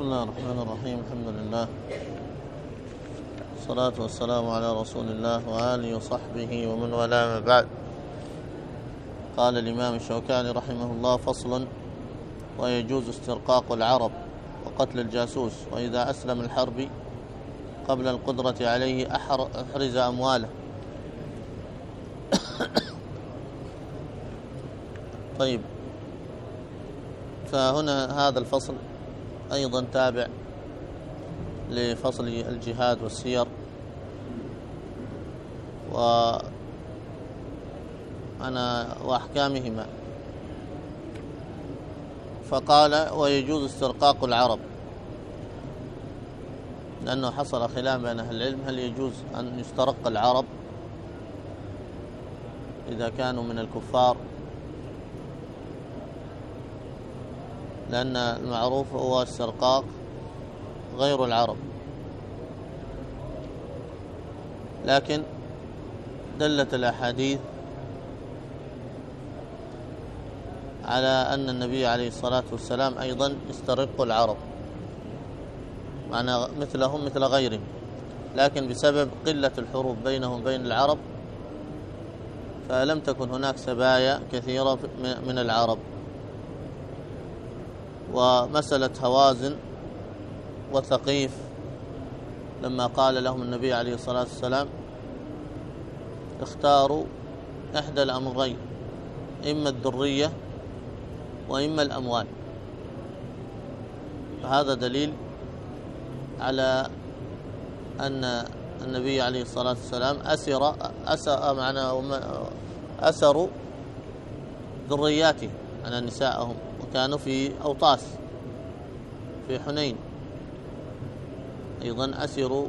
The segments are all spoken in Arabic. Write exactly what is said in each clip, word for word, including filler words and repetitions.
بسم الله الرحمن الرحيم. الحمد لله والصلاة والسلام على رسول الله وآله وصحبه ومن والاه، ما بعد. قال الإمام الشوكاني رحمه الله: فصل: ويجوز استرقاق العرب وقتل الجاسوس، وإذا أسلم الحربي قبل القدرة عليه أحرز أمواله. طيب، فهنا هذا الفصل أيضا تابع لفصل الجهاد والسير وأنا وأحكامهما. فقال: ويجوز استرقاق العرب، لأنه حصل خلاف بين أهل العلم هل يجوز أن يسترق العرب إذا كانوا من الكفار، لأن المعروف هو استرقاق غير العرب. لكن دلت الأحاديث على أن النبي عليه الصلاة والسلام أيضا يسترق العرب، معنى مثلهم مثل غيرهم، لكن بسبب قلة الحروب بينهم وبين العرب فلم تكن هناك سبايا كثيرة من العرب. ومسألة هوازن وثقيف لما قال لهم النبي عليه الصلاة والسلام: اختاروا إحدى الأمرين، إما الذرية وإما الأموال. فهذا دليل على أن النبي عليه الصلاة والسلام أسر أسر معنا أسروا ذرياته على نسائهم، وكانوا في أوطاس في حنين أيضا أسروا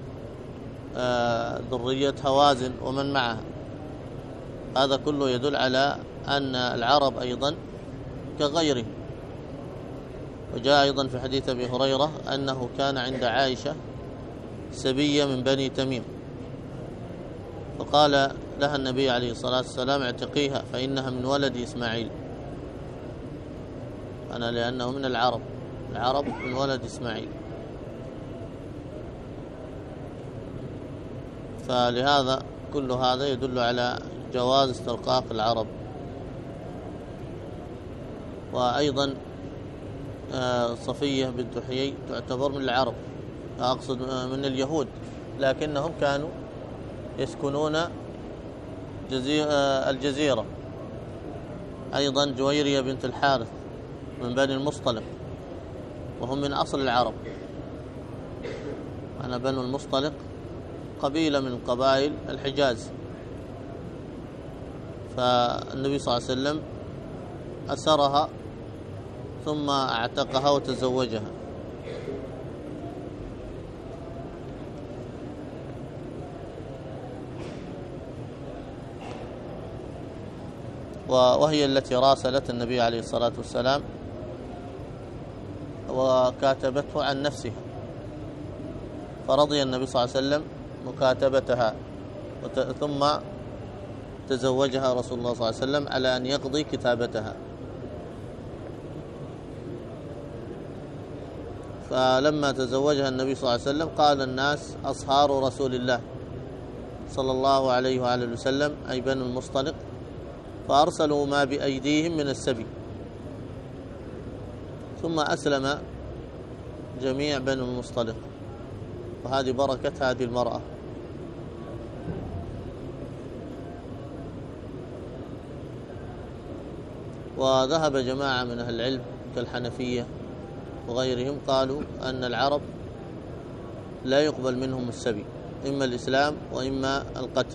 آه ذرية هوازن ومن معها. هذا كله يدل على أن العرب أيضا كغيره. وجاء أيضا في حديث أبي هريرة أنه كان عند عائشة سبية من بني تميم، فقال لها النبي عليه الصلاة والسلام: اعتقيها فإنها من ولد إسماعيل. أنا لأنه من العرب، العرب من ولد إسماعيل. فلهذا كل هذا يدل على جواز استرقاق العرب. وأيضا صفية بنت حيي تعتبر من العرب، أقصد من اليهود، لكنهم كانوا يسكنون الجزيرة. أيضا جويرية بنت الحارث من بني المصطلق، وهم من أصل العرب. أنا بنو المصطلق قبيلة من قبائل الحجاز. فالنبي صلى الله عليه وسلم أسرها ثم اعتقها وتزوجها. وهي التي راسلت النبي عليه الصلاة والسلام وكاتبته عن نفسها، فرضي النبي صلى الله عليه وسلم مكاتبتها، ثم تزوجها رسول الله صلى الله عليه وسلم على أن يقضي كتابتها. فلما تزوجها النبي صلى الله عليه وسلم قال الناس: أصهار رسول الله صلى الله عليه وآله وسلم، أي بنو المصطلق، فأرسلوا ما بأيديهم من السبي. ثم أسلم جميع بنو المصطلق، وهذه بركة هذه المرأة. وذهب جماعة من أهل العلم كالحنفية وغيرهم قالوا أن العرب لا يقبل منهم السبي، إما الإسلام وإما القتل.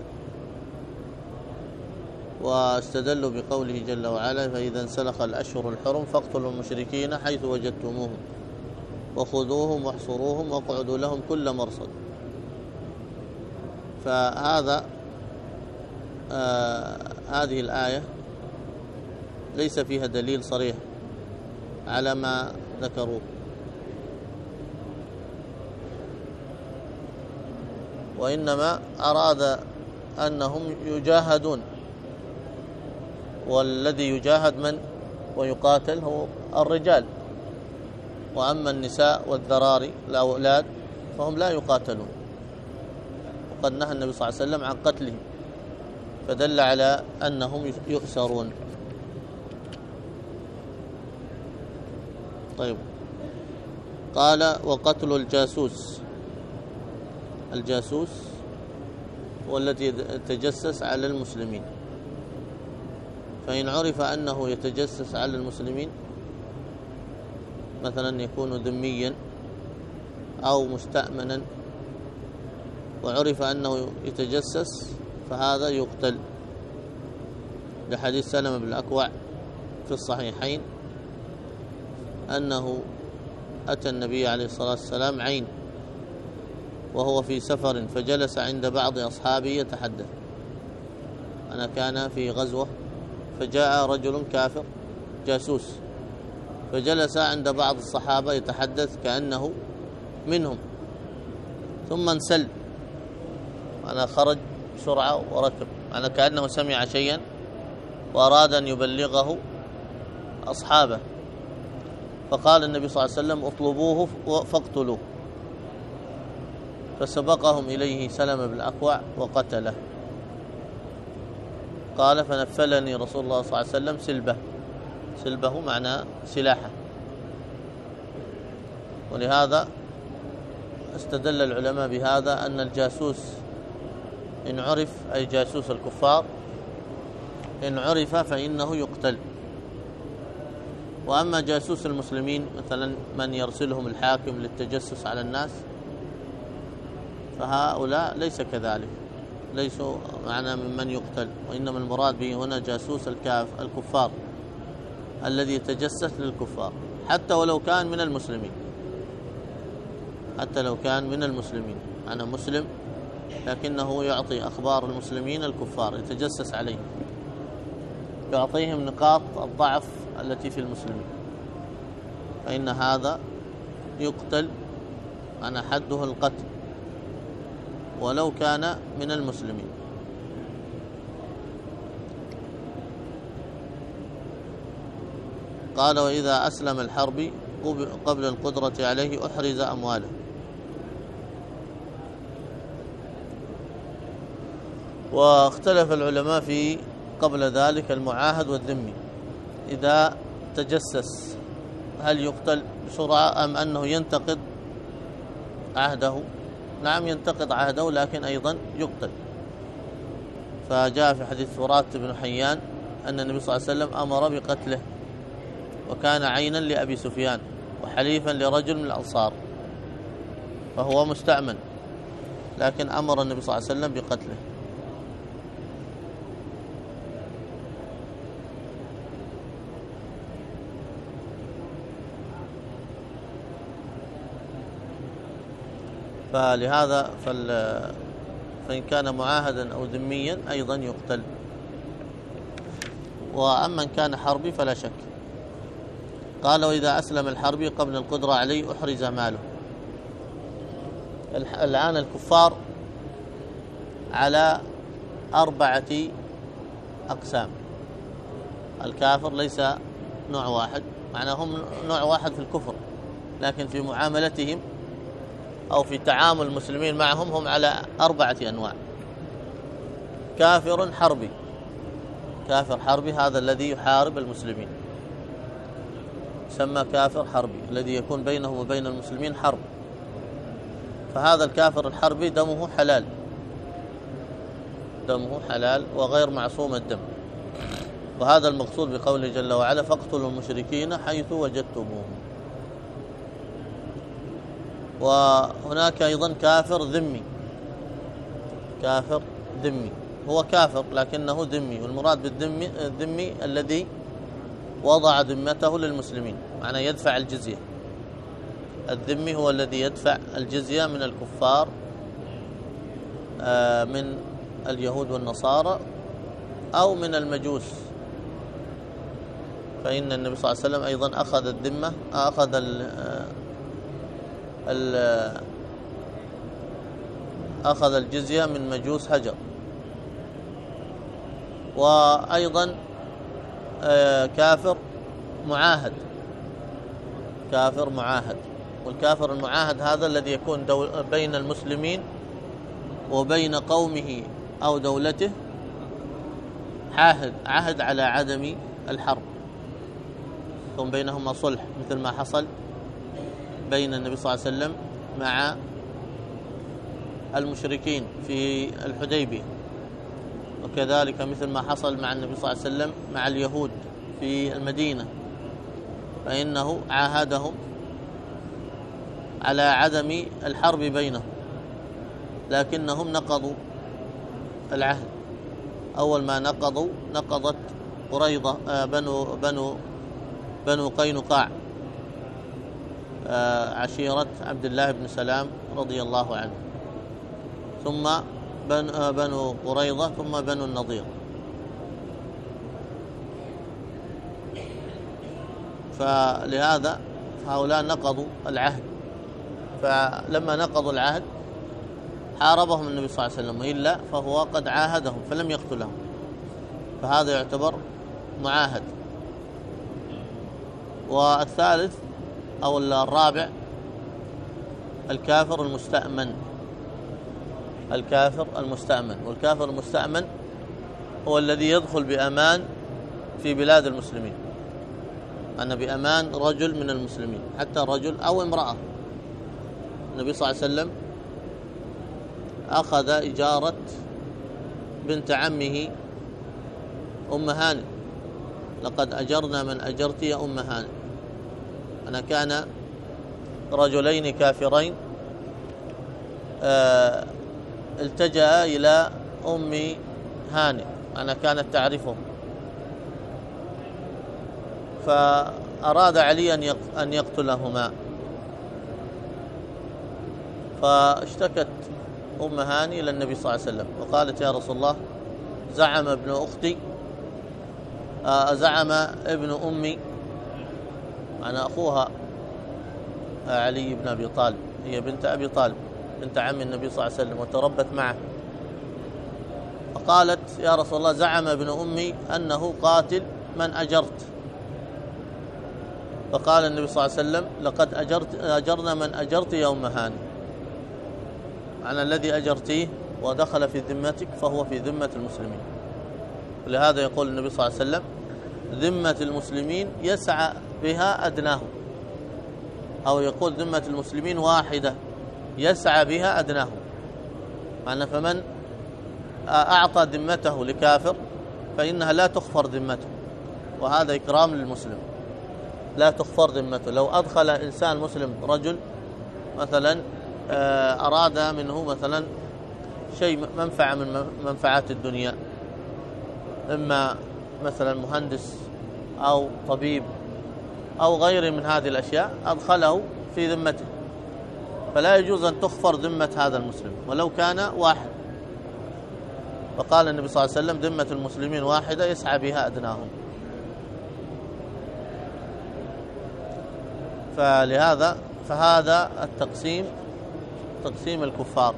واستدلوا بقوله جل وعلا: فإذا انسلخ الأشهر الحرم فاقتلوا المشركين حيث وجدتموهم وخذوهم واحصروهم واقعدوا لهم كل مرصد. فهذا آه هذه الآية ليس فيها دليل صريح على ما ذكروه، وإنما أراد أنهم يجاهدون، والذي يجاهد من ويقاتل هو الرجال، وأما النساء والذراري الأولاد فهم لا يقاتلون، وقد نهى النبي صلى الله عليه وسلم عن قتلهم، فدل على أنهم يؤسرون. طيب، قال وقتل الجاسوس. الجاسوس هو الذي يتجسس على المسلمين، فإن عرف أنه يتجسس على المسلمين، مثلا يكون ذميا أو مستأمنا، وعرف أنه يتجسس، فهذا يقتل، لحديث سلمة بن الأكوع في الصحيحين أنه أتى النبي عليه الصلاة والسلام عين وهو في سفر، فجلس عند بعض أصحابه يتحدث. أنا كان في غزوة، فجاء رجل كافر جاسوس، فجلس عند بعض الصحابة يتحدث كأنه منهم، ثم انسل، أنا خرج بسرعة وركب، أنا كأنه سمع شيئا وأراد أن يبلغه أصحابه، فقال النبي صلى الله عليه وسلم اطلبوه فاقتلوه، فسبقهم إليه سلمة بن الأكوع وقتله. قال فنفلني رسول الله صلى الله عليه وسلم سلبه، سلبه معنى سلاحه. ولهذا استدل العلماء بهذا أن الجاسوس إن عرف، أي جاسوس الكفار إن عرف فإنه يقتل. وأما جاسوس المسلمين، مثلا من يرسلهم الحاكم للتجسس على الناس، فهؤلاء ليس كذلك، ليسوا معنا ممن يقتل، وإنما المراد به هنا جاسوس الكاف الكفار الذي يتجسس للكفار، حتى ولو كان من المسلمين، حتى لو كان من المسلمين، أنا مسلم لكنه يعطي أخبار المسلمين الكفار، يتجسس عليهم، يعطيهم نقاط الضعف التي في المسلمين، فإن هذا يقتل، أنا حده القتل ولو كان من المسلمين. قال وإذا أسلم الحربي قبل القدرة عليه أحرز أمواله. واختلف العلماء في قبل ذلك المعاهد والذمي، إذا تجسس هل يقتل بسرعة أم أنه ينتقض عهده؟ نعم ينتقض عهده، لكن أيضا يقتل. فجاء في حديث وراث بن حيان أن النبي صلى الله عليه وسلم أمر بقتله، وكان عينا لأبي سفيان وحليفا لرجل من الأنصار، فهو مستأمن، لكن أمر النبي صلى الله عليه وسلم بقتله. فلهذا فإن كان معاهدا أو ذميا أيضا يقتل. وأما إن كان حربي فلا شك. قال وإذا أسلم الحربي قبل القدرة عليه أحرز ماله. الآن الكفار على أربعة أقسام. الكافر ليس نوع واحد، معناه هم نوع واحد في الكفر، لكن في معاملتهم أو في تعامل المسلمين معهم هم على أربعة أنواع. كافر حربي، كافر حربي هذا الذي يحارب المسلمين، يسمى كافر حربي، الذي يكون بينه وبين المسلمين حرب، فهذا الكافر الحربي دمه حلال، دمه حلال وغير معصوم الدم. وهذا المقصود بقوله جل وعلا فاقتلوا المشركين حيث وجدتموهم. وهناك أيضا كافر ذمي، كافر ذمي هو كافر لكنه ذمي، والمراد بالذمي الذمي الذي وضع ذمته للمسلمين، معناه يدفع الجزية. الذمي هو الذي يدفع الجزية من الكفار من اليهود والنصارى أو من المجوس، فإن النبي صلى الله عليه وسلم أيضا أخذ الذمة، أخذ ال أخذ الجزية من مجوس هجر. وأيضا كافر معاهد، كافر معاهد. والكافر المعاهد هذا الذي يكون بين المسلمين وبين قومه أو دولته عهد عهد على عدم الحرب، يكون بينهما صلح، مثل ما حصل بين النبي صلى الله عليه وسلم مع المشركين في الحديبية، وكذلك مثل ما حصل مع النبي صلى الله عليه وسلم مع اليهود في المدينة، فإنه عاهدهم على عدم الحرب بينهم، لكنهم نقضوا العهد. أول ما نقضوا نقضت قريظة آه بنو بنو بنو قينقاع آه عشيرة عبد الله بن سلام رضي الله عنه، ثم بن آه بنو قريظة، ثم بنو النضير. فلهذا هؤلاء نقضوا العهد، فلما نقضوا العهد حاربهم النبي صلى الله عليه وسلم، وإلا فهو قد عاهدهم فلم يقتلهم، فهذا يعتبر معاهد. والثالث أو الرابع الكافر المستأمن. الكافر المستأمن والكافر المستأمن هو الذي يدخل بأمان في بلاد المسلمين، أنا بأمان رجل من المسلمين، حتى رجل أو امرأة. النبي صلى الله عليه وسلم أخذ إجارة بنت عمه أم هانئ، لقد أجرنا من أجرت يا أم هانئ. أنا كان رجلين كافرين آه التجأ إلى أم هانئ، أنا كانت تعرفه، فأراد علي أن يقتلهما، فاشتكت أم هاني إلى النبي صلى الله عليه وسلم وقالت: يا رسول الله، زعم ابن أختي آه زعم ابن أمي، أنا أخوها علي بن أبي طالب، هي بنت أبي طالب بنت عم النبي صلى الله عليه وسلم وتربت معه، فقالت: يا رسول الله، زعم ابن أمي أنه قاتل من أجرت. فقال النبي صلى الله عليه وسلم: لقد أجرت أجرنا من أجرت يا أم هاني، أنا الذي أجرتيه ودخل في ذمتك فهو في ذمة المسلمين. ولهذا يقول النبي صلى الله عليه وسلم: ذمة المسلمين يسعى بها أدناهم، أو يقول ذمة المسلمين واحدة يسعى بها أدناهم، معنى فمن أعطى ذمته لكافر فإنها لا تخفر ذمته، وهذا إكرام للمسلم، لا تخفر ذمته. لو أدخل إنسان مسلم رجل مثلا أراد منه مثلا شيء منفعة من منفعات الدنيا، إما مثلا مهندس أو طبيب أو غيره من هذه الأشياء، أدخله في ذمته، فلا يجوز أن تخفر ذمة هذا المسلم ولو كان واحد. فقال النبي صلى الله عليه وسلم: ذمة المسلمين واحدة يسعى بها أدناهم. فلهذا فهذا التقسيم تقسيم الكفار،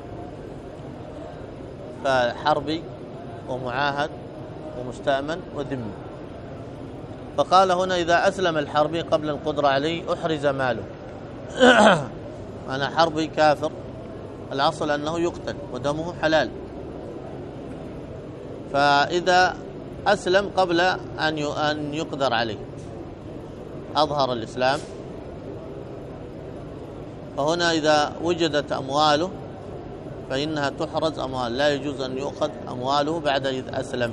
فحربي ومعاهد ومستأمن وذمي. فقال هنا: إذا أسلم الحربي قبل القدرة عليه أحرز ماله. أنا حربي كافر، الأصل أنه يقتل ودمه حلال، فإذا أسلم قبل أن يقدر عليه، أظهر الإسلام، فهنا إذا وجدت أمواله فإنها تحرز أموال، لا يجوز أن يؤخذ أمواله بعد إذ أسلم.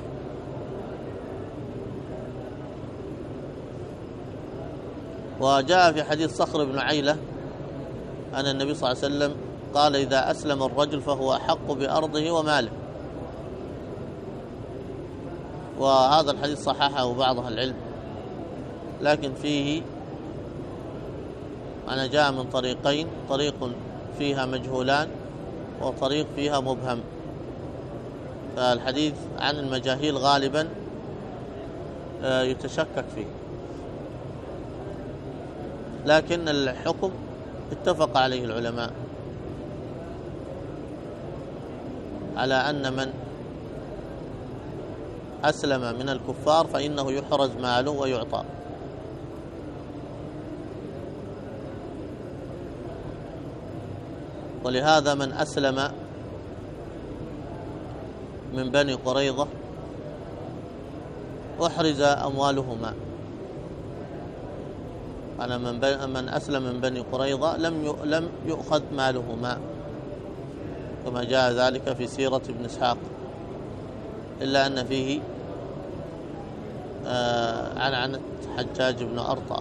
وجاء في حديث صخر بن عيلة أن النبي صلى الله عليه وسلم قال: إذا أسلم الرجل فهو أحق بأرضه وماله. وهذا الحديث صححه بعض أهل العلم، لكن فيه أنا جاء من طريقين، طريق فيها مجهولان وطريق فيها مبهم، فالحديث عن المجاهيل غالبا يتشكك فيه، لكن الحكم اتفق عليه العلماء على أن من أسلم من الكفار فإنه يحرز ماله ويعطى. ولهذا من أسلم من بني قريظة أحرز أموالهما. أنا من, من أسلم من بني قريظة لم لم يؤخذ مالهما، كما جاء ذلك في سيرة ابن إسحاق، إلا أن فيه آه عن عن حجاج بن أرطى.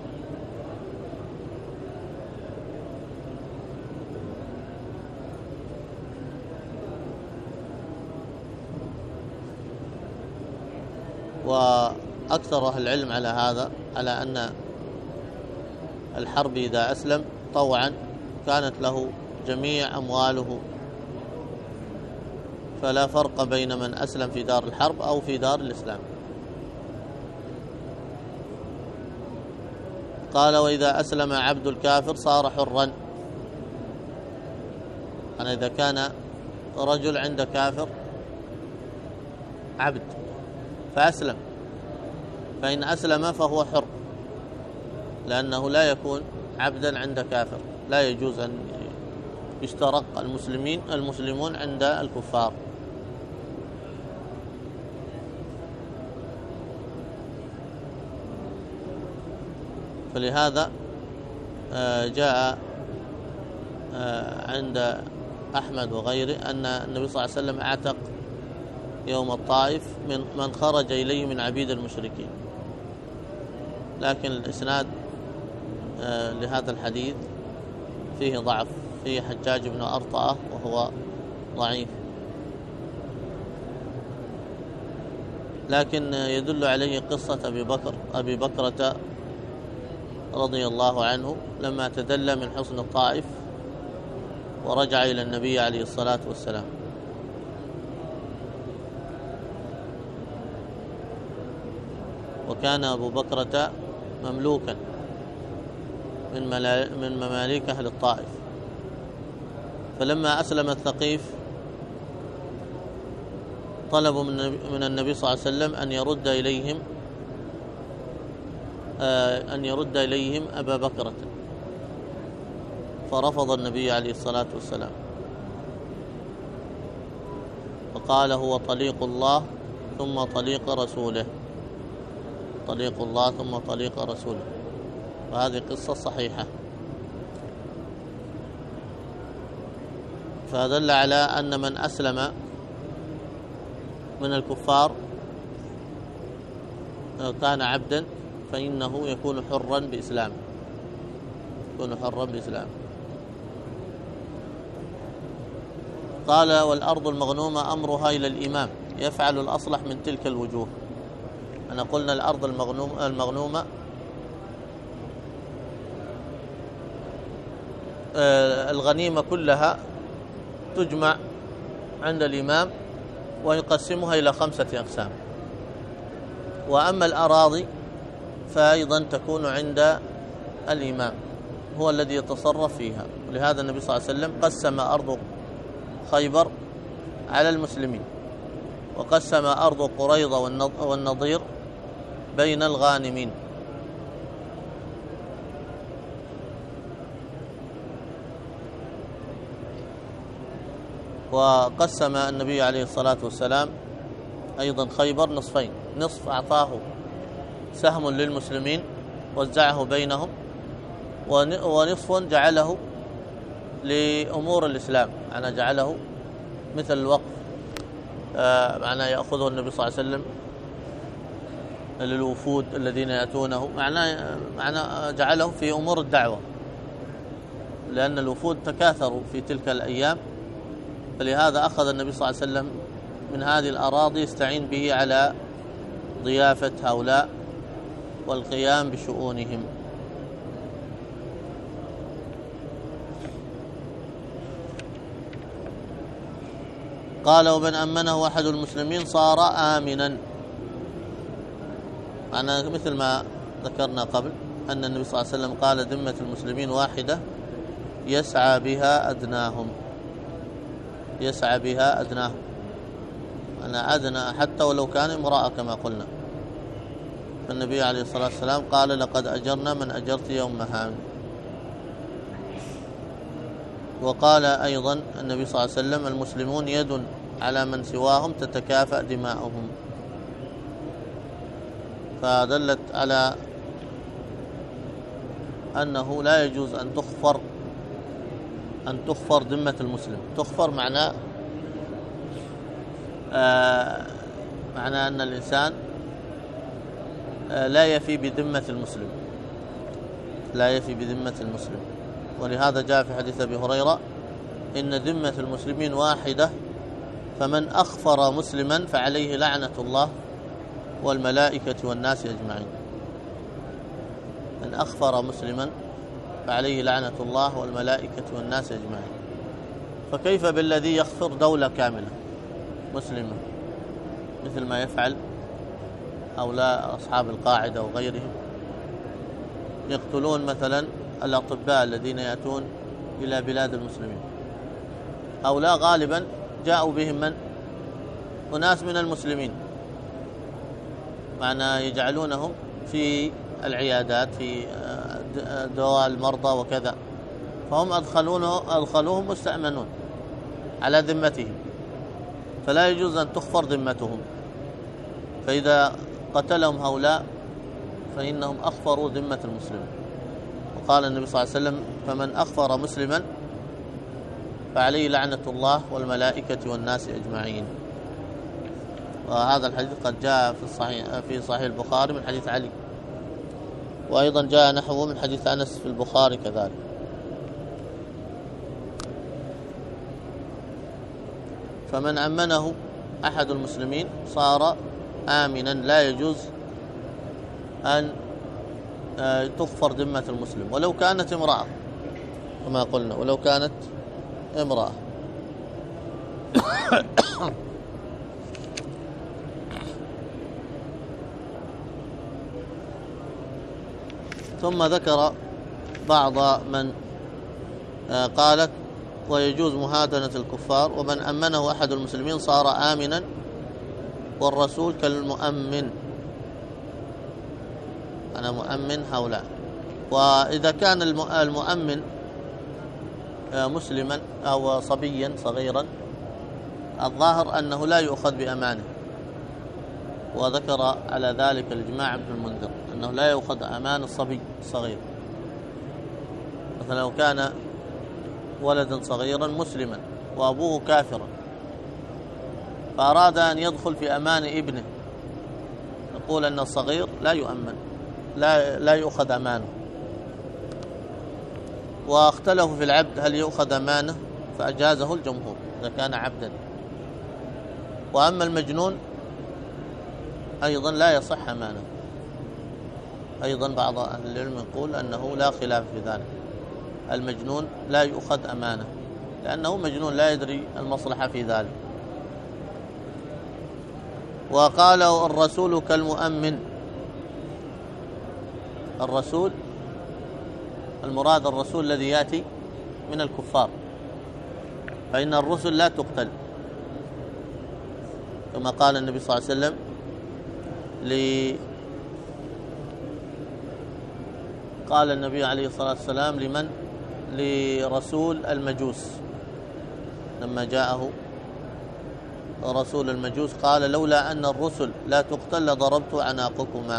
وأكثر أهل العلم على هذا، على أن الحربي إذا أسلم طوعا كانت له جميع أمواله، فلا فرق بين من أسلم في دار الحرب أو في دار الإسلام. قال: وإذا أسلم عبد الكافر صار حرا. أنا إذا كان رجل عند كافر عبد فأسلم، فإن أسلم فهو حر، لأنه لا يكون عبدا عند كافر، لا يجوز أن يشترك المسلمين المسلمون عند الكفار. فلهذا جاء عند أحمد وغيره أن النبي صلى الله عليه وسلم اعتق يوم الطائف من من خرج إليه من عبيد المشركين، لكن الإسناد لهذا الحديث فيه ضعف، فيه حجاج بن أرطى وهو ضعيف، لكن يدل عليه قصة أبي بكر أبي بكرة رضي الله عنه لما تدلى من حصن الطائف ورجع إلى النبي عليه الصلاة والسلام. وكان أبو بكرة مملوكا من من مماليك أهل الطائف، فلما أسلم الثقيف طلبوا من النبي صلى الله عليه وسلم أن يرد إليهم أن يرد إليهم أبا بكرة، فرفض النبي عليه الصلاة والسلام وقال: هو طليق الله ثم طليق رسوله، طليق الله ثم طليق رسوله. وهذه قصة صحيحة، فدل على أن من أسلم من الكفار كان عبدا فإنه يكون حرا بإسلام، يكون حرا بإسلام. قال: والأرض المغنومة أمرها إلى الإمام يفعل الأصلح من تلك الوجوه. أنا قلنا الأرض المغنومة, المغنومة الغنيمة كلها تجمع عند الإمام ويقسمها إلى خمسة أقسام، وأما الأراضي فأيضا تكون عند الإمام، هو الذي يتصرف فيها. ولهذا النبي صلى الله عليه وسلم قسم أرض خيبر على المسلمين، وقسم أرض قريظة والنضير بين الغانمين. وقسم النبي عليه الصلاة والسلام أيضا خيبر نصفين، نصف أعطاه سهم للمسلمين وزعه بينهم، ونصف جعله لأمور الإسلام، أنا جعله مثل الوقف، آه معناه يأخذه النبي صلى الله عليه وسلم للوفود الذين يأتونه، معناه معناه جعله في أمور الدعوة، لأن الوفود تكاثروا في تلك الأيام، فلهذا أخذ النبي صلى الله عليه وسلم من هذه الأراضي يستعين به على ضيافة هؤلاء والقيام بشؤونهم. قال: ومن أمنه أحد المسلمين صار آمنا. أنا مثل ما ذكرنا قبل أن النبي صلى الله عليه وسلم قال: ذمة المسلمين واحدة يسعى بها أدناهم، يسعى بها أدناهم، أنا أدنى حتى ولو كان امرأة كما قلنا. النبي عليه الصلاة والسلام قال: لقد أجرنا من أجرت يوم مهان. وقال أيضا النبي صلى الله عليه وسلم: المسلمون يد على من سواهم تتكافأ دماؤهم. فدلت على أنه لا يجوز أن تخفر أن تخفر ذمة المسلم. تخفر معناه آه معناه أن الإنسان آه لا يفي بذمة المسلم لا يفي بذمة المسلم ولهذا جاء في حديث أبي هريرة: إن ذمة المسلمين واحدة، فمن أخفر مسلما فعليه لعنة الله والملائكة والناس أجمعين. من أخفر مسلما فعليه لعنة الله والملائكة والناس أجمعين. فكيف بالذي يخفر دولة كاملة مسلمة، مثل ما يفعل هؤلاء أصحاب القاعدة وغيرهم، يقتلون مثلا الأطباء الذين يأتون إلى بلاد المسلمين. هؤلاء غالبا جاءوا بهم من؟ أناس من المسلمين، معنى يجعلونهم في العيادات، في دواء المرضى وكذا، فهم أدخلونه أدخلوهم مستأمنون على ذمتهم، فلا يجوز أن تخفر ذمتهم. فإذا قتلهم هؤلاء فإنهم أخفروا ذمة المسلمين. وقال النبي صلى الله عليه وسلم: فمن أخفر مسلما فعليه لعنة الله والملائكة والناس أجمعين. وهذا الحديث قد جاء في الصحيح في صحيح البخاري من حديث علي، وأيضا جاء نحوه من حديث أنس في البخاري كذلك. فمن أمنه أحد المسلمين صار آمنا، لا يجوز أن تغفر ذمة المسلم ولو كانت امرأة، كما قلنا، ولو كانت امرأة. ثم ذكر بعض من قالت: ويجوز مهادنة الكفار، ومن أمنه أحد المسلمين صار آمنا والرسول كالمؤمن. أنا مؤمن هؤلاء. وإذا كان المؤمن مسلما أو صبيا صغيرا، الظاهر أنه لا يؤخذ بأمانه، وذكر على ذلك الإجماع ابن المنذر أنه لا يؤخذ أمان الصبي الصغير. مثلا لو كان ولدا صغيرا مسلما وأبوه كافرا فأراد أن يدخل في أمان ابنه، نقول أن الصغير لا يؤمن، لا لا يؤخذ أمانه. واختلفوا في العبد هل يؤخذ أمانه، فأجازه الجمهور إذا كان عبدا. وأما المجنون أيضا لا يصح أمانه، أيضا بعض أهل العلم يقول أنه لا خلاف في ذلك، المجنون لا يؤخذ أمانه لأنه مجنون لا يدري المصلحة في ذلك. وقال: الرسول كالمؤمن. الرسول المراد الرسول الذي يأتي من الكفار، فإن الرسل لا تقتل، كما قال النبي صلى الله عليه وسلم ل قال النبي عليه الصلاة والسلام لمن؟ لرسول المجوس، لما جاءه رسول المجوس قال: لولا أن الرسل لا تقتل لضربت عناقكما.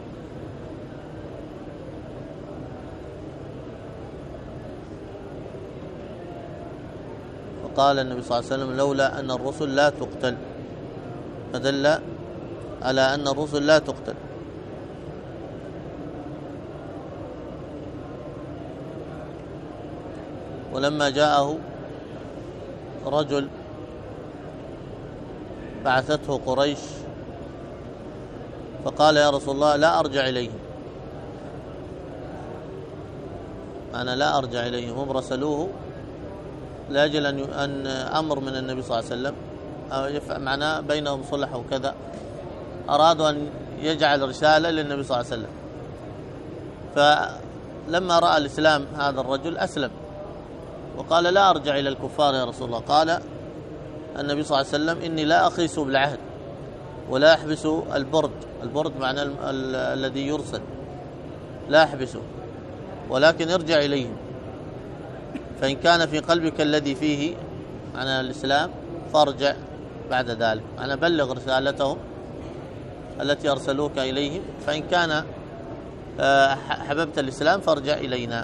فقال النبي صلى الله عليه وسلم: لولا أن الرسل لا تقتل، فدل على أن الرسل لا تقتل. ولما جاءه رجل بعثته قريش فقال: يا رسول الله لا أرجع إليهم، أنا لا أرجع إليهم، هم رسلوه لأجل أن أمر من النبي صلى الله عليه وسلم، أو معناه بينهم صلح وكذا، أرادوا أن يجعل رسالة للنبي صلى الله عليه وسلم. فلما رأى الإسلام هذا الرجل أسلم وقال: لا أرجع إلى الكفار يا رسول الله. قال النبي صلى الله عليه وسلم: إني لا أخيس بالعهد ولا أحبس البرد، البرد معنى الذي يرسل، لا أحبسه، ولكن ارجع إليهم فإن كان في قلبك الذي فيه عن الإسلام فارجع بعد ذلك، أنا بلغ رسالتهم التي أرسلوك إليهم، فإن كان حببت الإسلام فارجع إلينا.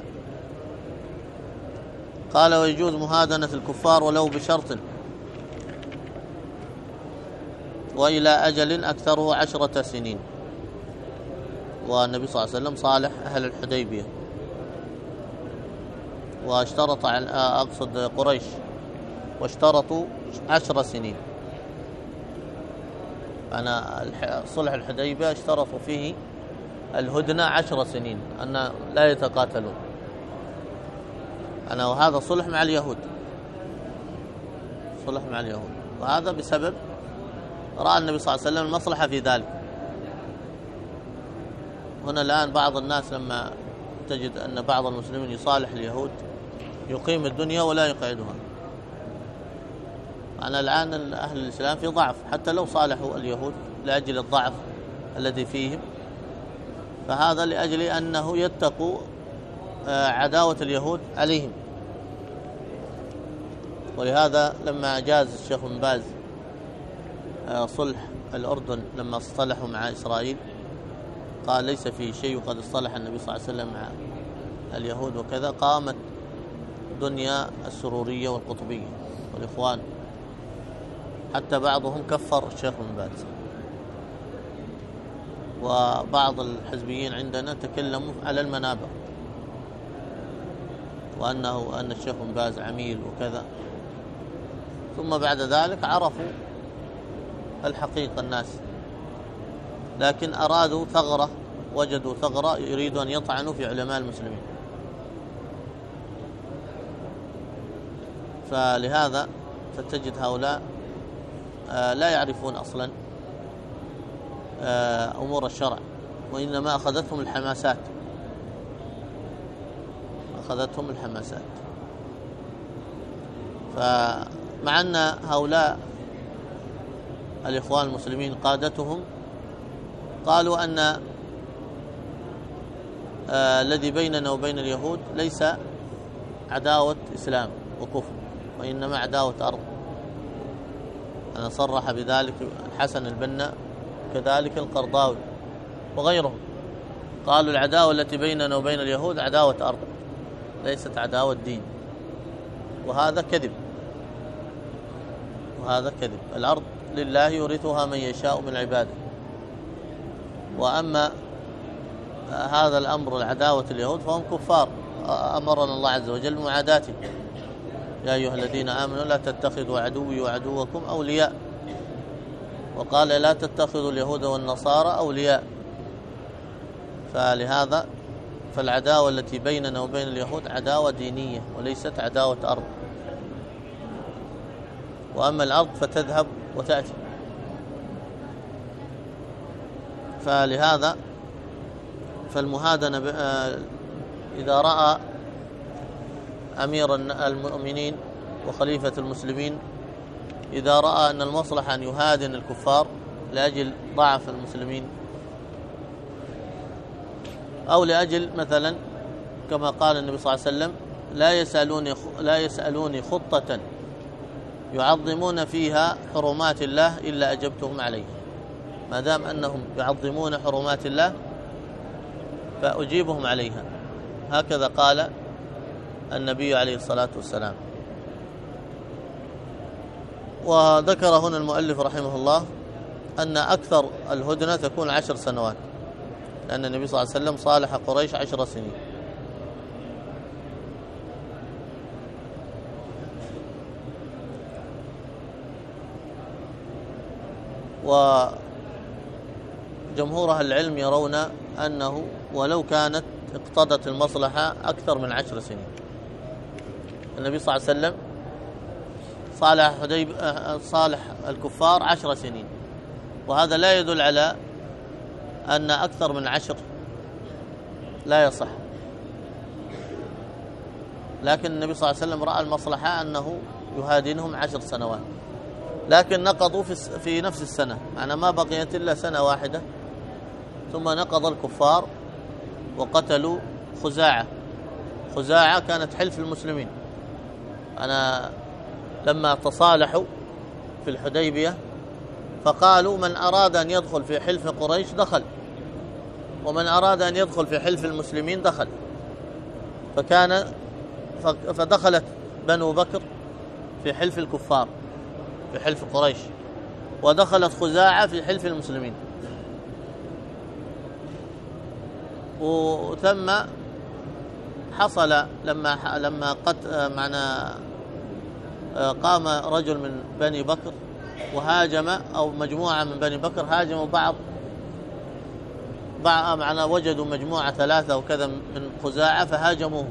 قال ويجوز مهادنة الكفار ولو بشرط وإلى أجل أكثره عشرة سنين. والنبي صلى الله عليه وسلم صالح أهل الحديبية، واشترط على أقصد قريش واشترطوا عشر سنين. أنا صلح الحديبية اشترطوا فيه الهدنة عشر سنين أن لا يتقاتلون. أنا وهذا صلح مع اليهود، صلح مع اليهود، وهذا بسبب رأى النبي صلى الله عليه وسلم المصلحة في ذلك. هنا الآن بعض الناس لما تجد أن بعض المسلمين يصالح اليهود يقيم الدنيا ولا يقعدها. أنا الآن أهل الإسلام في ضعف، حتى لو صالحوا اليهود لأجل الضعف الذي فيهم، فهذا لأجل أنه يتقوا عداوة اليهود عليهم. ولهذا لما جاز الشيخ بن باز صلح الأردن لما اصطلحوا مع إسرائيل قال ليس فيه شيء، وقد اصطلح النبي صلى الله عليه وسلم مع اليهود وكذا، قامت دنيا السرورية والقطبية والإخوان، حتى بعضهم كفر الشيخ بن باز. وبعض الحزبيين عندنا تكلموا على المنابر وأنه أن الشيخ بن باز عميل وكذا، ثم بعد ذلك عرفوا الحقيقة الناس، لكن أرادوا ثغرة، وجدوا ثغرة يريدوا أن يطعنوا في علماء المسلمين. فلهذا فتجد هؤلاء لا يعرفون أصلا أمور الشرع، وإنما أخذتهم الحماسات أخذتهم الحماسات فمع أن هؤلاء الإخوان المسلمين قادتهم قالوا أن آه الذي بيننا وبين اليهود ليس عداوة إسلام وكفر، وإنما عداوة أرض. أنا صرح بذلك الحسن البنا كذلك القرضاوي وغيرهم، قالوا العداوة التي بيننا وبين اليهود عداوة أرض ليست عداوة دين، وهذا كذب، وهذا كذب. الأرض لله يورثها من يشاء من عباده. وأما هذا الأمر العداوة اليهود فهم كفار، أمرنا الله عز وجل معاداتهم، يا أيها الذين آمنوا لا تتخذوا عدوي وعدوكم أولياء، وقال لا تتخذوا اليهود والنصارى أولياء. فلهذا فالعداوة التي بيننا وبين اليهود عداوة دينية وليست عداوة أرض. وأما الأرض فتذهب وتأتي. فلهذا فالمهادنة إذا رأى أمير المؤمنين وخليفة المسلمين إذا رأى أن المصلحة أن يهادن الكفار لأجل ضعف المسلمين، أو لأجل مثلا كما قال النبي صلى الله عليه وسلم لا يسألوني لا يسألوني خطة يعظمون فيها حرمات الله إلا أجبتهم عليها. ما دام أنهم يعظمون حرمات الله فأجيبهم عليها. هكذا قال النبي عليه الصلاة والسلام. وذكر هنا المؤلف رحمه الله أن أكثر الهدنة تكون عشر سنوات، لأن النبي صلى الله عليه وسلم صالح قريش عشر سنين. وجمهور أهل العلم يرون أنه ولو كانت اقتضت المصلحة أكثر من عشر سنين. النبي صلى الله عليه وسلم صالح حديب صالح الكفار عشر سنين، وهذا لا يدل على أن أكثر من عشر لا يصح، لكن النبي صلى الله عليه وسلم رأى المصلحة أنه يهادنهم عشر سنوات، لكن نقضوا في نفس السنة، معنى ما بقيت إلا سنة واحدة، ثم نقض الكفار وقتلوا خزاعة. خزاعة كانت حلف المسلمين، أنا لما تصالحوا في الحديبية فقالوا من أراد أن يدخل في حلف قريش دخل، ومن أراد أن يدخل في حلف المسلمين دخل. فكان فدخلت بنو بكر في حلف الكفار في حلف قريش، ودخلت خزاعة في حلف المسلمين. وثم حصل لما لما قد معنا قام رجل من بني بكر وهاجم، أو مجموعة من بني بكر هاجموا بعض بعض معنا، وجدوا مجموعة ثلاثة وكذا من خزاعة فهاجموهم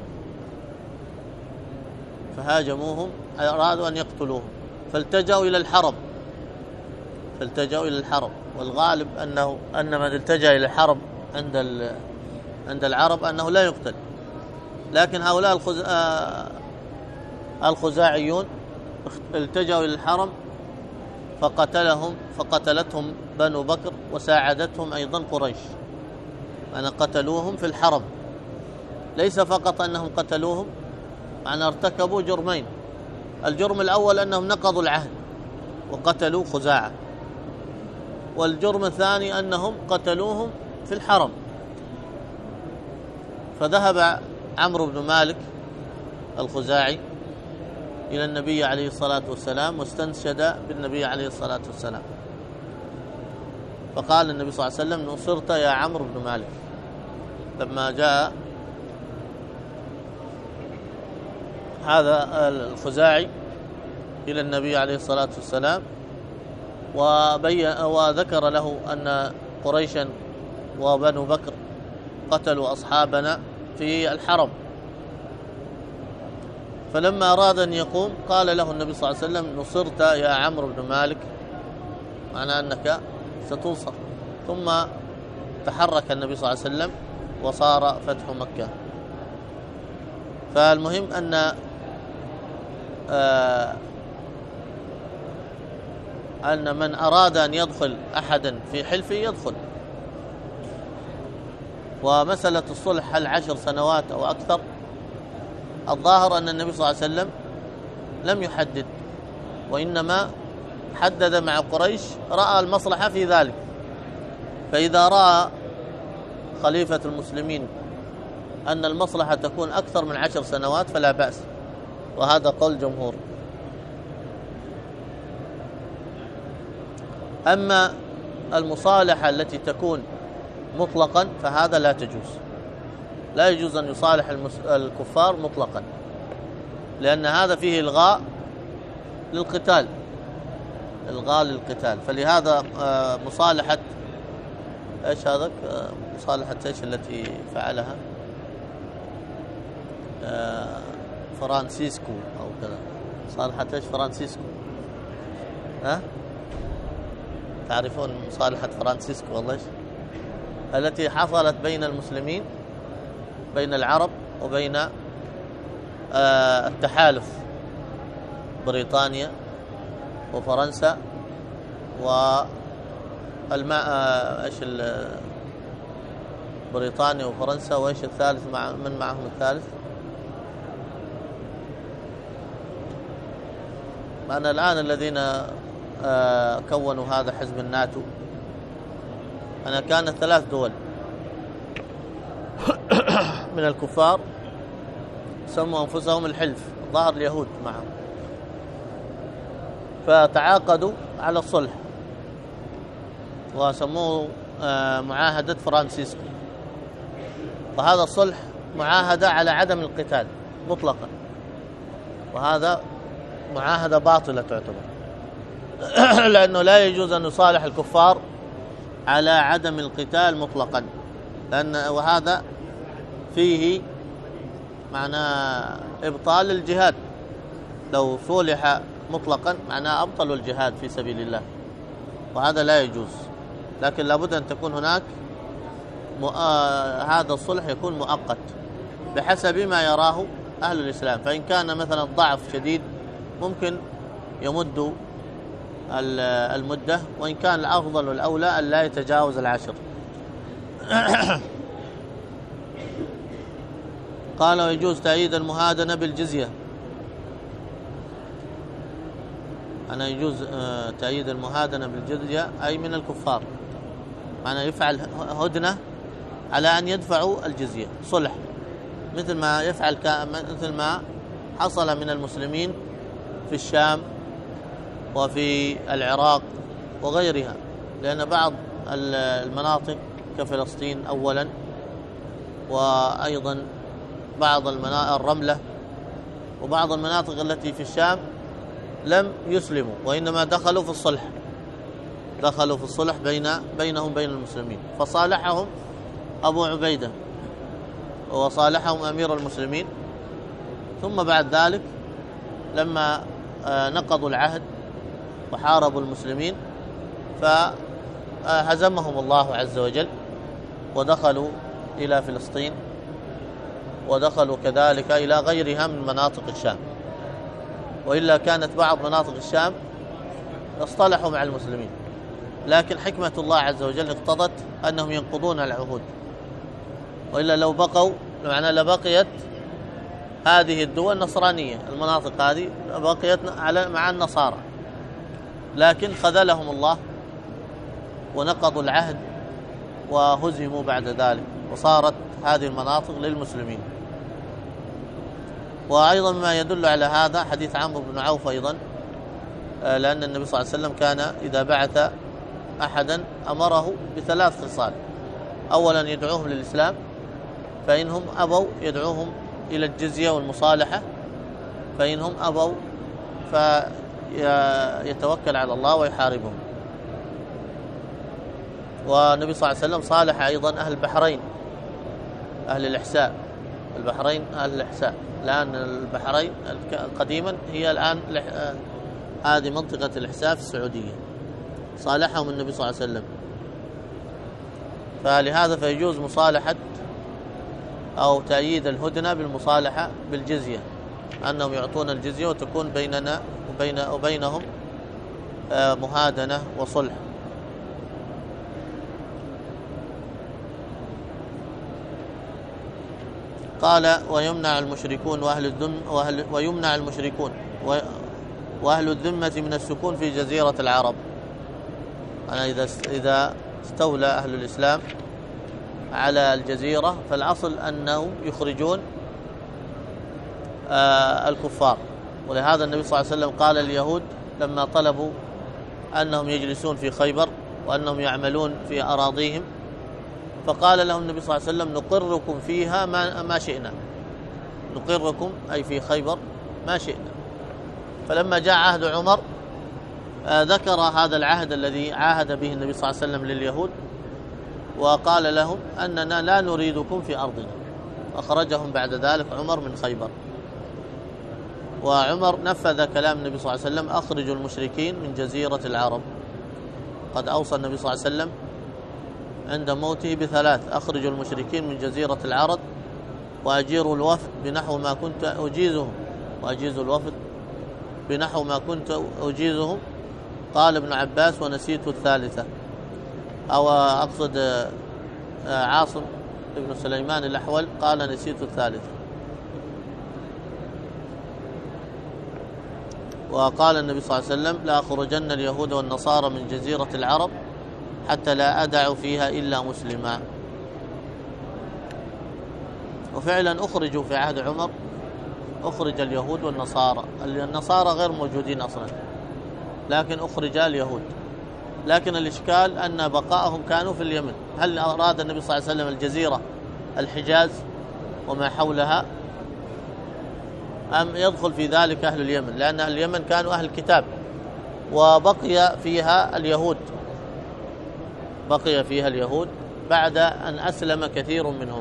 فهاجموهم أرادوا أن يقتلوهم، فالتجأوا إلى الحرب فالتجأوا إلى الحرب والغالب أنه أن من التجأ إلى الحرب عند عند العرب أنه لا يقتل. لكن هؤلاء الخزاعيون التجأوا إلى الحرم فقتلهم فقتلتهم بنو بكر، وساعدتهم أيضا قريش، أن قتلوهم في الحرم. ليس فقط أنهم قتلوهم، أن ارتكبوا جرمين. الجرم الأول أنهم نقضوا العهد وقتلوا خزاعة، والجرم الثاني أنهم قتلوهم في الحرم. فذهب عمرو بن مالك الخزاعي إلى النبي عليه الصلاة والسلام واستنشد بالنبي عليه الصلاة والسلام، فقال النبي صلى الله عليه وسلم: نصرت يا عمرو بن مالك. لما جاء هذا الخزاعي إلى النبي عليه الصلاة والسلام وذكر له أن قريشا وبنو بكر قتلوا أصحابنا في الحرم، فلما أراد أن يقوم قال له النبي صلى الله عليه وسلم: نصرت يا عمرو بن مالك، معنى أنك ستنصر. ثم تحرك النبي صلى الله عليه وسلم وصار فتح مكة. فالمهم أن آه أن من أراد أن يدخل أحدا في حلفه يدخل. ومسألة الصلح هل عشر سنوات أو أكثر، الظاهر أن النبي صلى الله عليه وسلم لم يحدد، وإنما حدد مع قريش، رأى المصلحة في ذلك. فإذا رأى خليفة المسلمين أن المصلحة تكون أكثر من عشر سنوات فلا بأس، وهذا قول الجمهور. أما المصالحة التي تكون مطلقا فهذا لا تجوز، لا يجوز أن يصالح الكفار مطلقا، لأن هذا فيه إلغاء للقتال إلغاء للقتال. فلهذا مصالحة إيش هذا مصالحة إيش التي فعلها فرانسيسكو أو كذا، مصالحة إيش فرانسيسكو، ها تعرفون مصالحة فرانسيسكو والله إيش، التي حصلت بين المسلمين بين العرب وبين آه التحالف بريطانيا وفرنسا والماء آه ايش بريطانيا وفرنسا، وايش الثالث مع من معهم الثالث؟ أنا الآن الذين آه كونوا هذا حزب الناتو، أنا كانت ثلاث دول من الكفار سموا أنفسهم الحلف، ظهر اليهود معهم، فتعاقدوا على الصلح وسموه معاهدة فرانسيسكو. وهذا الصلح معاهدة على عدم القتال مطلقا، وهذا معاهدة باطلة تعتبر لأنه لا يجوز أن يصالح الكفار على عدم القتال مطلقا، لأن وهذا فيه معناه إبطال الجهاد. لو صلح مطلقا معناه أبطلوا الجهاد في سبيل الله، وهذا لا يجوز. لكن لابد أن تكون هناك مؤ... هذا الصلح يكون مؤقت بحسب ما يراه أهل الإسلام. فإن كان مثلا ضعف شديد ممكن يمد المدة، وإن كان الأفضل والأولى أن لا يتجاوز العشر. قال: ويجوز تأييد المهادنة بالجزية. أنا يجوز تأييد المهادنة بالجزية أي من الكفار، معنى يفعل هدنة على أن يدفعوا الجزية صلح، مثل ما يفعل مثل ما حصل من المسلمين في الشام وفي العراق وغيرها، لأن بعض المناطق كفلسطين أولا، وأيضا بعض المناطق الرملة وبعض المناطق التي في الشام لم يسلموا، وإنما دخلوا في الصلح دخلوا في الصلح بين بينهم بين المسلمين، فصالحهم أبو عبيدة وصالحهم أمير المسلمين. ثم بعد ذلك لما نقضوا العهد وحاربوا المسلمين فهزمهم الله عز وجل ودخلوا إلى فلسطين، ودخلوا كذلك إلى غيرها من مناطق الشام، وإلا كانت بعض مناطق الشام اصطلحوا مع المسلمين، لكن حكمة الله عز وجل اقتضت أنهم ينقضون العهود، وإلا لو بقوا معنى لبقيت هذه الدول النصرانية، المناطق هذه بقيت على مع النصارى، لكن خذلهم الله ونقضوا العهد وهزموا بعد ذلك، وصارت هذه المناطق للمسلمين. وأيضا ما يدل على هذا حديث عمرو بن عوف أيضا، لأن النبي صلى الله عليه وسلم كان إذا بعث أحدا أمره بثلاث خصال: أولا يدعوهم للإسلام، فإنهم أبوا يدعوهم إلى الجزية والمصالحة، فإنهم أبوا فيتوكل على الله ويحاربهم. والنبي صلى الله عليه وسلم صالح أيضا أهل البحرين، أهل الإحساء، البحرين أهل الإحساء، الآن البحرين قديما هي الآن هذه منطقة الإحساء في السعودية، صالحهم النبي صلى الله عليه وسلم. فلهذا فيجوز مصالحة أو تأييد الهدنة بالمصالحة بالجزية، أنهم يعطون الجزية وتكون بيننا وبين وبينهم مهادنة وصلح. قال: ويمنع المشركون وأهل الذم وأهل ويمنع المشركون وأهل الذمة من السكون في جزيرة العرب. أنا إذا إذا استولى أهل الإسلام على الجزيرة فالأصل أنهم يخرجون آه الكفار، ولهذا النبي صلى الله عليه وسلم قال اليهود لما طلبوا أنهم يجلسون في خيبر وأنهم يعملون في أراضيهم، فقال لهم النبي صلى الله عليه وسلم: نقركم فيها ما, ما شئنا، نقركم أي في خيبر ما شئنا. فلما جاء عهد عمر آه ذكر هذا العهد الذي عاهد به النبي صلى الله عليه وسلم لليهود، وقال لهم أننا لا نريدكم في أرضنا، أخرجهم بعد ذلك عمر من خيبر. وعمر نفذ كلام النبي صلى الله عليه وسلم: أخرجوا المشركين من جزيرة العرب. قد أوصى النبي صلى الله عليه وسلم عند موته بثلاث: أخرجوا المشركين من جزيرة العرب، وأجيروا الوفد بنحو ما كنت أجيزهم، وأجيزوا الوفد بنحو ما كنت أجيزهم. قال ابن عباس: ونسيت الثالثة، أو أقصد عاصم ابن سليمان الأحول قال: نسيت الثالثة. وقال النبي صلى الله عليه وسلم: لا أخرجن اليهود والنصارى من جزيرة العرب حتى لا أدع فيها إلا مسلما. وفعلا أخرجوا في عهد عمر، أخرج اليهود والنصارى، النصارى غير موجودين أصلا، لكن أخرج اليهود. لكن الإشكال أن بقائهم كانوا في اليمن. هل أراد النبي صلى الله عليه وسلم الجزيرة الحجاز وما حولها، أم يدخل في ذلك أهل اليمن؟ لأن أهل اليمن كانوا أهل الكتاب، وبقي فيها اليهود بقي فيها اليهود بعد أن أسلم كثير منهم.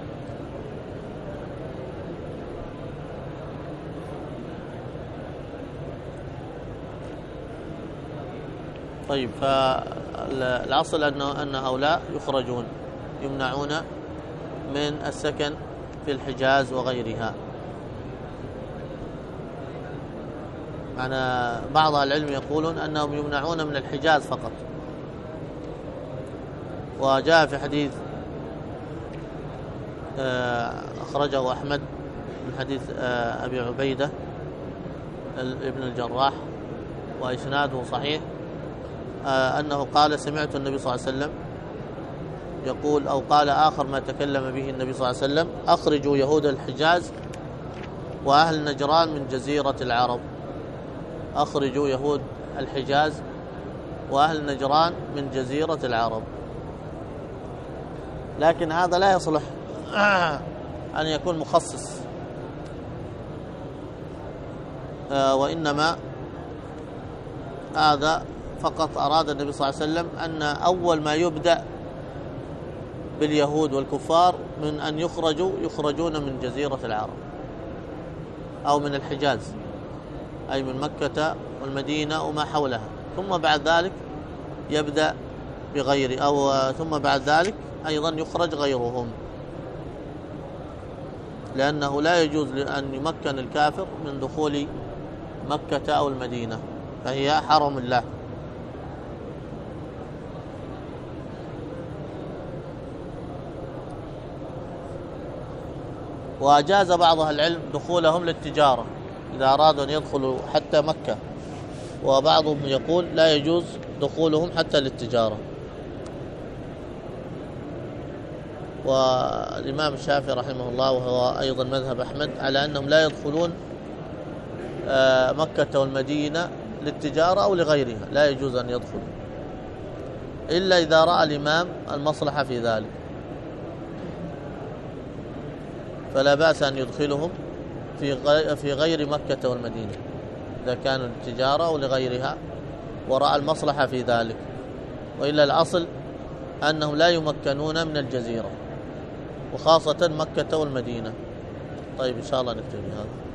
طيب، فالأصل أنه أن هؤلاء يخرجون، يمنعون من السكن في الحجاز وغيرها. معنى بعض العلم يقولون أنهم يمنعون من الحجاز فقط. وجاء في حديث أخرجه أحمد من حديث أبي عبيدة ابن الجراح وإسناده صحيح آه أنه قال سمعت النبي صلى الله عليه وسلم يقول، أو قال آخر ما تكلم به النبي صلى الله عليه وسلم: أخرجوا يهود الحجاز وأهل نجران من جزيرة العرب. أخرجوا يهود الحجاز وأهل نجران من جزيرة العرب. لكن هذا لا يصلح أن يكون مخصص، آه وإنما هذا فقط أراد النبي صلى الله عليه وسلم أن أول ما يبدأ باليهود والكفار من أن يخرجوا يخرجون من جزيرة العرب أو من الحجاز، أي من مكة والمدينة وما حولها، ثم بعد ذلك يبدأ بغير أو ثم بعد ذلك أيضا يخرج غيرهم، لأنه لا يجوز أن يمكن الكافر من دخول مكة أو المدينة، فهي حرم الله. وأجاز بعض أهل العلم دخولهم للتجارة إذا أرادوا أن يدخلوا حتى مكة، وبعضهم يقول لا يجوز دخولهم حتى للتجارة. والإمام الشافعي رحمه الله وهو أيضا مذهب أحمد على أنهم لا يدخلون مكة والمدينة للتجارة أو لغيرها، لا يجوز أن يدخلوا إلا إذا رأى الإمام المصلحة في ذلك، فلا بأس أن يدخلهم في غير مكة والمدينة إذا كانوا للتجارة أو لغيرها ورأى المصلحة في ذلك، وإلا الأصل أنهم لا يمكنون من الجزيرة وخاصة مكة والمدينة. طيب إن شاء الله نكتفي بهذا.